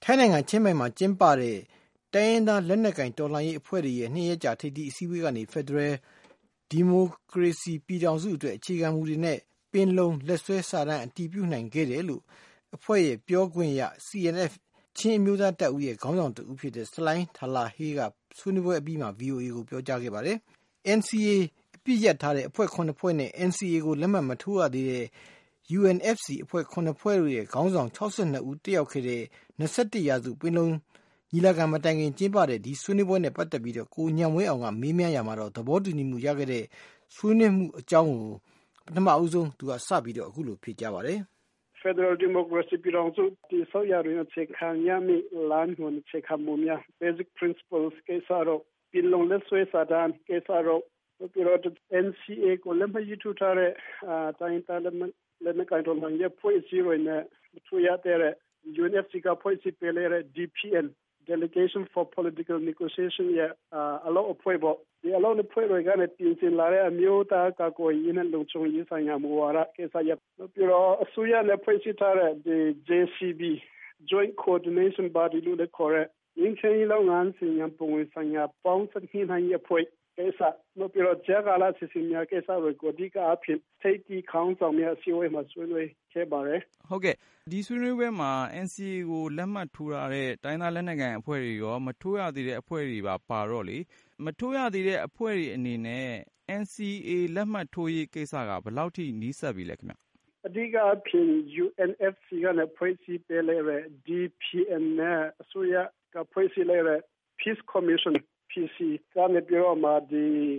ထိုင်းနိုင်ငံချင်းမိုင်မှာကျင်းပတဲ့တိုင်းရင်းသားလက်နက်ကိုင်တော်လှန်ရေးအဖွဲ့တွေရဲ့2ရက်ကြာထိပ်သီးအစည်းအဝေးကနေဖက်ဒရယ်ဒီမိုကရေစီပြည်ထောင်စုအတွက်အခြေခံမူတွေနဲ့ပင်လုံလက်စွဲစာတမ်းအတည်ပြုနိုင်ခဲ့တယ်လို့အဖွဲ့ရဲ့ပြောခွင့်ရ CNF ချင်းအမျိုးသားတပ်ဦးရဲ့ခေါင်းဆောင်တဦးဖြစ်တဲ့ဆလိုင်းထာလာဟေးကဆွေးနွေးပွဲအပြီးမှာ VOA ကိုပြောကြားခဲ့ပါတယ်။ NCA အပြစ်ရပ်ထားတဲ့အဖွဲ့9ဖွဲ့နဲ့ NCA ကိုလက်မှတ်မထိုးရသေးတဲ့ UNFC အဖွဲ့9ဖွဲ့တို့ရဲ့ခေါင်းဆောင်62ဦးတက်ရောက်ခဲ့တဲ့21ရာစုပင်လုံညီလာခံမတိုင်ခင်ကျင်းပတဲ့ဒီဆွေးနွေးပွဲနဲ့ပတ်သက်ပြီးကိုညံဝင်းအောင်ကမေးမြန်းရာမှာသဘောတူညီမှုရခဲ့တဲ့ဆွေးနွေးမှုအကြောင်းကိုပထမအဦးဆုံးသူကစပြီးအခုလိုဖြေကြားပါတယ်။ Federal Democracy ပြည်ထောင်စုတည်ဆောက်ရတဲ့အခြေခံရမည့်လမ်းညွှန်အခြေခံမူများ Basic Principles ကိစ္စတော့ပင်လုံလက်စွဲစာတမ်းကိစ္စတော့ပြီးတော့ NCA ကိုလက်မှတ်ရေးထိုးထားတဲ့တိုင်းဒေသလက်နက်ကိုင်တော်လှန်ရေးအဖွဲ့အစည်းတွေနဲ့ထိုးရတဲ့ UNFC ကဖွဲ့စည်းပေးတဲ့ DPN Delegation for Political Negotiation ရဲ့အလုပ်အဖွဲ့ပေါ့ဒီအလုပ်အဖွဲ့တွေကလည်းပြင်ဆင်လာတဲ့အမျိုးသားကာကွယ်ရေးနဲ့လုံခြုံရေးဆိုင်ရာမူဝါဒကိစ္စရပ်ပြီးတော့အစိုးရနဲ့ဖွဲ့စည်းထားတဲ့ JCB Joint Coordination Body လို့လည်းခေါ်တဲ့ရင်းချင်းလုပ်ငန်းစဉ်ရပုံဝင်ဆိုင်ရာပေါင်းစပ်ညှိနှိုင်းရေးအဖွဲ့ကိစ္စပြီးတော့ဂျာကာလာစီစဉ်များကိစ္စတွေကိုအဓိကအဖြစ်ထိပ်တီးခေါင်းဆောင်များအစည်းအဝေးမှာဆွေးနွေးခဲ့ပါတယ်ဟုတ်ကဲ့ဒီဆွေးနွေးပွဲမှာ NCA ကိုလက်မှတ်ထိုးထားတဲ့တိုင်းသားလက်နက်ကိုင်အဖွဲ့တွေရောမထိုးရသေးတဲ့အဖွဲ့တွေပါတော့လေမထိုးရသေးတဲ့အဖွဲ့တွေအနေနဲ့ NCA လက်မှတ်ထိုးရေးကိစ္စကဘယ်လောက်ထိနီးစပ်ပြီလဲခင်ဗျအဓိကအဖြစ် UNFC ကလည်းဖွဲ့စည်းပေးတဲ့ DPN နဲ့အစိုးရကဖွဲ့စည်းလိုက်တဲ့ Peace Commission PC ကနေပြီးတော့မှဒီ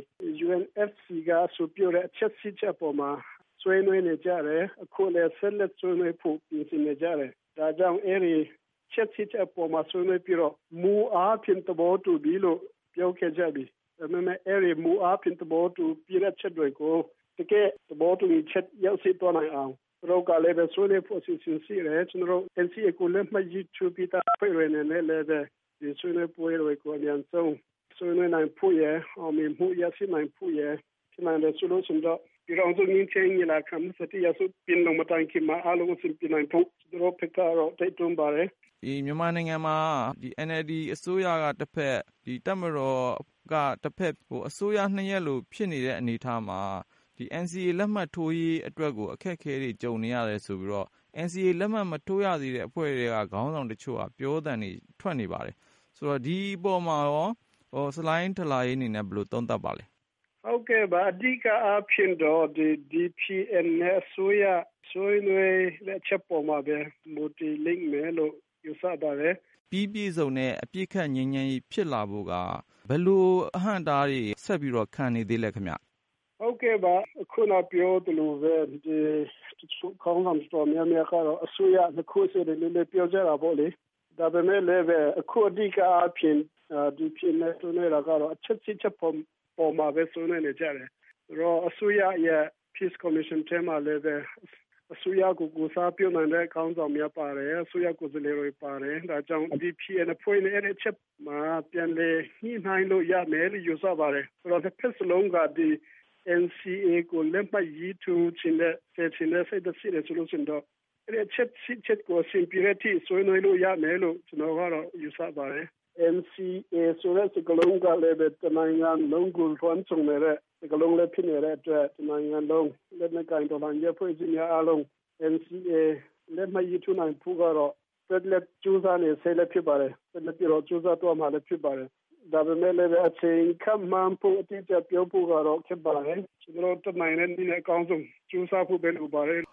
UNFC ကဆိုပြတဲ့အချက်စီချက်ပေါ်မှာဆွေးနွေးနေကြတယ်အခုလည်းဆက်လက်ဆွေးနွေးဖို့ပြင်ဆင်နေကြတယ်ဒါကြောင့်အဲဒီချက်စီချက်ပေါ်မှာဆွေးနွေးပြီးတော့မူအားဖြင့်သဘောတူပြီလို့ပြောခဲ့ကြပြီဒါပေမဲ့အဲဒီမူအားဖြင့်သဘောတူပြတဲ့ချက်တွေကိုတကယ်သဘောတူချက်ရောက်ရှိသွားနိုင်အောင်တို့ကလည်းဆွေးနွေးဖို့အစီအစဉ်ရှိတယ်ကျွန်တော်တို့ NCA ကိုလက်မှတ်ရေးထိုးပြီးသားဖွဲ့ရနေလည်းဒီဆွေးနွေးပွဲတွေကိုအများဆုံးဆွေးနွေးနိုင်ဖို့ရအောင်မြင်မှုရရှိနိုင်ဖို့ရဖြစ်နိုင်တဲ့ဆိုလို့ရှိရင်တော့ပြည်တော်စုငင်းချင်းညီလာခံစတိရစုပြင်လုံးမတိုင်ခင်မှာအားလုံးအဆင်ပြေနိုင်ဖို့တို့ဖက်ကတော့တိုက်တွန်းပါတယ်ဒီမြန်မာနိုင်ငံမှာဒီ NLD အစိုးရကတစ်ဖက်ဒီတပ်မတော်ကတစ်ဖက်အစိုးရနှစ်ရက်လို့ဖြစ်နေတဲ့အနေအထားမှာဒီ NCA လက်မှတ်ထိုးရေးအတွက်ကိုအခက်အခဲတွေကြုံနေရတယ်ဆိုပြီးတော့ NCA လက်မှတ်မထိုးရသေးတဲ့အဖွဲ့တွေကခေါင်းဆောင်တချို့ကပြောသံတွေထွက်နေပါတယ်ဆိုတော့ဒီအပေါ်မှာရောဆလိုင်းထလာရေးအနေနဲ့ဘယ်လိုသုံးသပ်ပါလဲဟုတ်ကဲ့ပါအဓိကအဖြစ်တော့ဒီ DPN နဲ့အစိုးရဆွေးနွေးတဲ့ချက်ပေါ်မှာပဲမူတည်လိမ့်မယ်လို့ယူဆပါတယ်ပြီးပြည့်စုံတဲ့အပြစ်ခတ်ငြိမ်းချမ်းရေးဖြစ်လာဖို့ကဘယ်လိုအဟန့်အတားတွေဆက်ပြီးတော့ခံနေသေးလဲခင်ဗျဟုတ်ကဲ့ပါအခုနပြောသလိုပဲဒီခေါင်းဆောင်တော်များများကတော့အစိုးရနှစ်ခုစီလည်းပြောကြတာပေါ့လေဒါပေမဲ့လည်းအခုအဓိကအဖြစ်ဒီဖြစ်နေဆွေးနွေးတာကတော့အချက်စစ်ချက်ပေါ်မှာပဲဆွေးနွေးနေကြတယ်တော့အစိုးရရဲ့ Peace Commission ထဲမှာလည်းအစိုးရကိုစားပြုနိုင်တဲ့ခေါင်းဆောင်များပါတယ်အစိုးရကိုယ်စားလှယ်တွေပါတယ်ဒါကြောင့် DPN အဖွဲ့နဲ့အဲ့ဒီချက်မှာပြန်လေညှိနှိုင်းလို့ရမယ်လို့ယူဆပါတယ်ဆိုတော့တစ်ဖက်စလုံးကဒီ NCA ကိုလက်မှတ်ရေးထိုးခြင်းနဲ့ဆက်ခြင်းနဲ့စိတ်သက်ရှိတယ်ဆိုလို့ရှိရင်တော့အဲ့ဒီချက်ကိုစင်ပြည့်တဲ့ဆွေးနွေးလို့ရမယ်လို့ကျွန်တော်ကတော့ယူဆပါတယ် NCA ဆိုတဲ့စကားလုံးကလည်းတနိုင်ငံလုံးကိုထွန်းချုံနေတဲ့စကားလုံးလည်းဖြစ်နေတဲ့အတွက်တနိုင်ငံလုံးလက်နက်ကိုင်တော်လှန်ရေးဖွဲ့စည်းများအားလုံး NCA လက်မှတ်ရေးထိုးနိုင်ဖို့ကတော့ဆက်လက်ကြိုးစားနေဆဲလည်းဖြစ်ပါတယ်ဆက်လက်ပြီးတော့ကြိုးစားတော့မှလည်းဖြစ်ပါတယ်ဒါပေမဲ့လည်းအချိန်ခန့်မှန်းဖို့အတိအကျပြောဖို့ကတော့ခက်ပါတယ်ကျွန်တော်တို့တနိုင်တဲ့နေ့နဲ့အကောင်းဆုံးကြိုးစားဖို့ပဲလိုပါတယ်